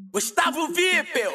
Gustavo Vipel.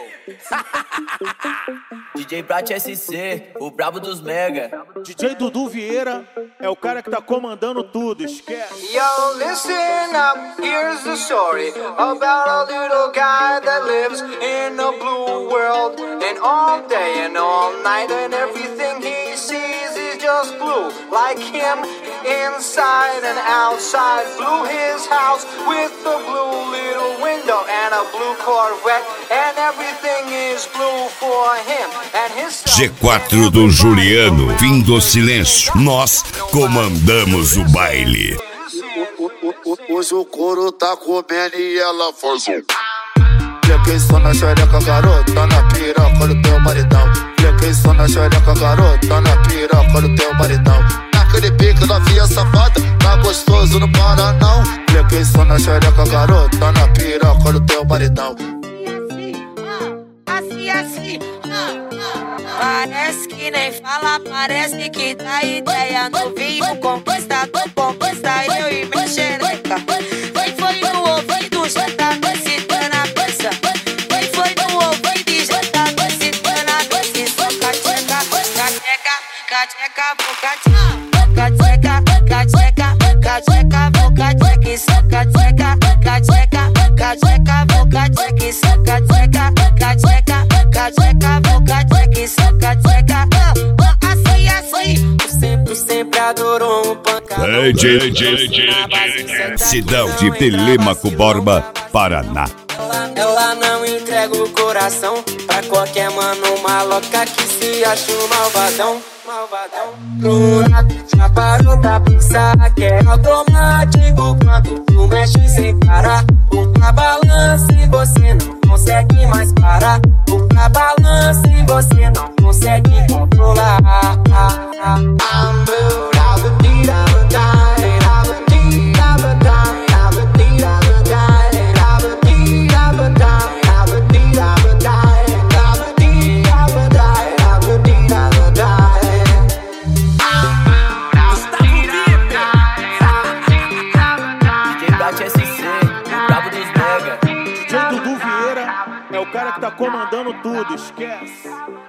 DJ Prat SC, o brabo dos mega. DJ Dudu Vieira é o cara que tá comandando tudo, esquece. Yo, listen up, here's the story about a little guy that lives in a blue world. And all day and all night and everything he sees is just blue. Like him, inside and outside. Blue his house with a blue little window and a blue Corvette. And everything is blue for him and his G4 do Juliano, fim do silêncio, nós comandamos o baile. Hoje o couro tá comendo e ela faz um. Cliquei só na xereca, garota, na piroca do teu maridão. Cliquei só na xereca, garota, na piroca do teu maridão. Naquele pique da fia safada, tá gostoso, não para não. Cliquei só na xereca, garota, na piroca do teu maridão. Assim, parece que nem fala, parece que dá ideia. Novinho, conquistador, conquista eu e minha xereca. Foi no ouvido, já tá excitando a dança. Foi no ouvido, já tá excitando a dança. Soca, tcheca, cateca, cateca, boca, tcheca, cateca, cateca, boca, tcheca, soca, tcheca, cateca, cateca, boca, tcheca, soca, tcheca, cateca, cateca, boca, tcheca, soca, tcheca. Assim, sempre adorou um pancadão. Cidão de Telêmaco Borba, Paraná. Ela não entrega o coração pra qualquer mano maloca que se acha um malvadão. Bruna, já parou pra pensar que é automático quando tu mexe sem parar. Uma balança e você não consegue mais parar. Uma balança e você não consegue controlar. DJ Dudu Vieira é o cara que tá comandando tudo, esquece.